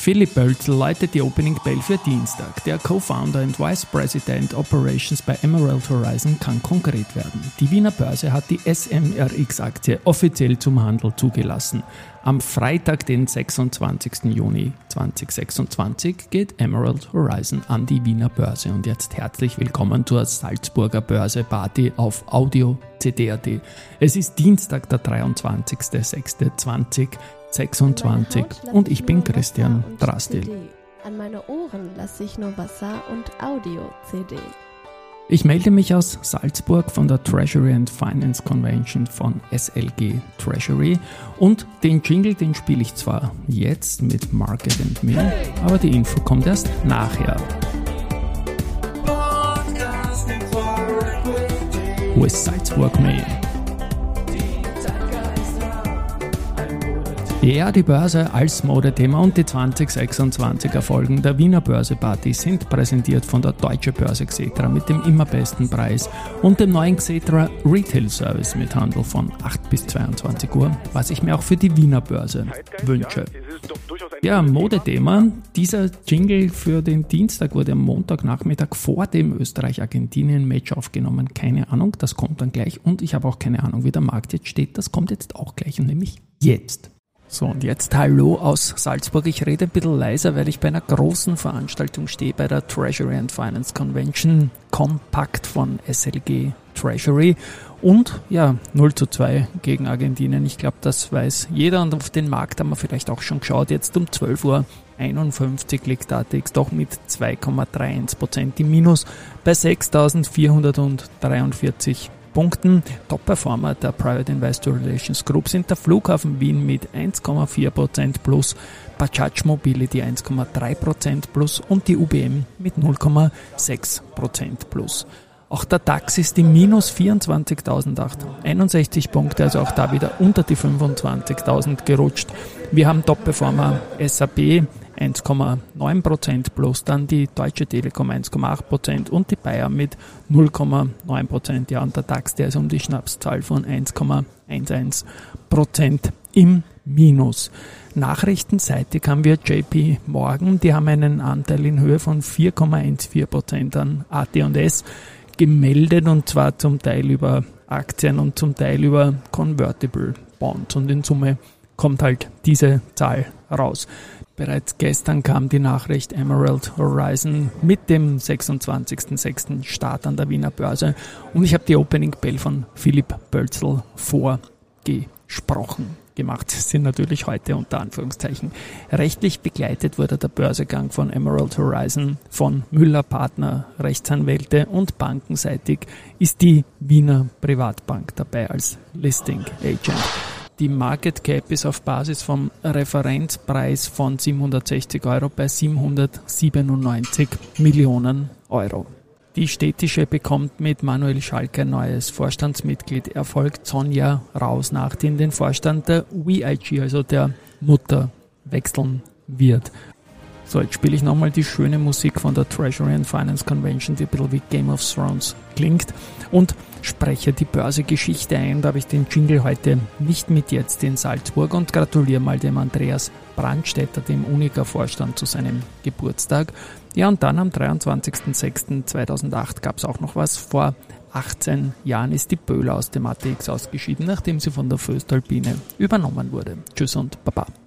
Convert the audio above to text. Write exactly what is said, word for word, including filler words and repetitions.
Philipp Bölzl läutet die Opening Bell für Dienstag. Der Co-Founder und Vice President Operations bei Emerald Horizon kann konkret werden. Die Wiener Börse hat die S M R X-Aktie offiziell zum Handel zugelassen. Am Freitag, den sechsundzwanzigsten Juni zweitausendsechsundzwanzig, geht Emerald Horizon an die Wiener Börse. Und jetzt herzlich willkommen zur Salzburger Börse Party auf Audio C D Punkt A T. Es ist Dienstag, der dreiundzwanzigster sechster zweitausendsechsundzwanzig und ich bin Christian Drastil. An meine Ohren lasse ich nur Wasser und Audio-C D. Ich melde mich aus Salzburg von der Treasury and Finance Convention von S L G Treasury und den Jingle, den spiele ich zwar jetzt mit Market and Me, aber die Info kommt erst nachher. Wo ist Salzburg mehr? Ja, die Börse als Modethema und die zweitausendsechsundzwanzig Erfolgen der Wiener Börse Party sind präsentiert von der Deutsche Börse Xetra mit dem immer besten Preis und dem neuen Xetra Retail Service mit Handel von acht bis zweiundzwanzig Uhr, was ich mir auch für die Wiener Börse wünsche. Ja, Modethema. Dieser Jingle für den Dienstag wurde am Montagnachmittag vor dem Österreich-Argentinien-Match aufgenommen. Keine Ahnung, das kommt dann gleich und ich habe auch keine Ahnung, wie der Markt jetzt steht. Das kommt jetzt auch gleich und nämlich jetzt. So, und jetzt Hallo aus Salzburg. Ich rede ein bisschen leiser, weil ich bei einer großen Veranstaltung stehe, bei der Treasury and Finance Convention Compact von S L G Treasury. Und ja, null zu zwei gegen Argentinien. Ich glaube, das weiß jeder und auf den Markt haben wir vielleicht auch schon geschaut. Jetzt um zwölf Uhr einundfünfzig liegt A T X doch mit zwei Komma einunddreißig Prozent im Minus bei sechstausendvierhundertdreiundvierzig Punkten. Top-Performer der Private Investor Relations Group sind der Flughafen Wien mit eins Komma vier Prozent plus, Bajaj Mobility eins Komma drei Prozent plus und die U B M mit null Komma sechs Prozent plus. Auch der DAX ist im Minus vierundzwanzigtausendachthunderteinundsechzig Punkte, also auch da wieder unter die fünfundzwanzigtausend gerutscht. Wir haben Top-Performer S A P eins Komma neun Prozent plus, dann die Deutsche Telekom eins Komma acht Prozent und die Bayer mit null Komma neun Prozent. Ja, und der DAX, der ist um die Schnapszahl von eins Komma elf Prozent im Minus. Nachrichtenseitig haben wir J P Morgan, die haben einen Anteil in Höhe von vier Komma vierzehn Prozent an A T und S gemeldet und zwar zum Teil über Aktien und zum Teil über Convertible Bonds und in Summe kommt halt diese Zahl raus. Bereits gestern kam die Nachricht Emerald Horizon mit dem sechsundzwanzigsten sechsten Start an der Wiener Börse und ich habe die Opening Bell von Philipp Bölzl vorgesprochen gemacht. Das sind natürlich heute unter Anführungszeichen. Rechtlich begleitet wurde der Börsegang von Emerald Horizon von Müller Partner, Rechtsanwälte und bankenseitig ist die Wiener Privatbank dabei als Listing Agent. Die Market Cap ist auf Basis vom Referenzpreis von siebenhundertsechzig Euro bei siebenhundertsiebenundneunzig Millionen Euro. Die Städtische bekommt mit Manuel Schalke ein neues Vorstandsmitglied. Er folgt Sonja Rausnacht, die in den Vorstand der V I G, also der Mutter, wechseln wird. So, jetzt spiele ich nochmal die schöne Musik von der Treasury and Finance Convention, die ein bisschen wie Game of Thrones klingt und spreche die Börsegeschichte ein. Da habe ich den Jingle heute nicht mit jetzt in Salzburg und gratuliere mal dem Andreas Brandstätter, dem Unica-Vorstand, zu seinem Geburtstag. Ja, und dann am dreiundzwanzigsten sechsten zweitausendacht gab es auch noch was. Vor achtzehn Jahren ist die Böhler aus dem A T X ausgeschieden, nachdem sie von der voestalpine übernommen wurde. Tschüss und Baba.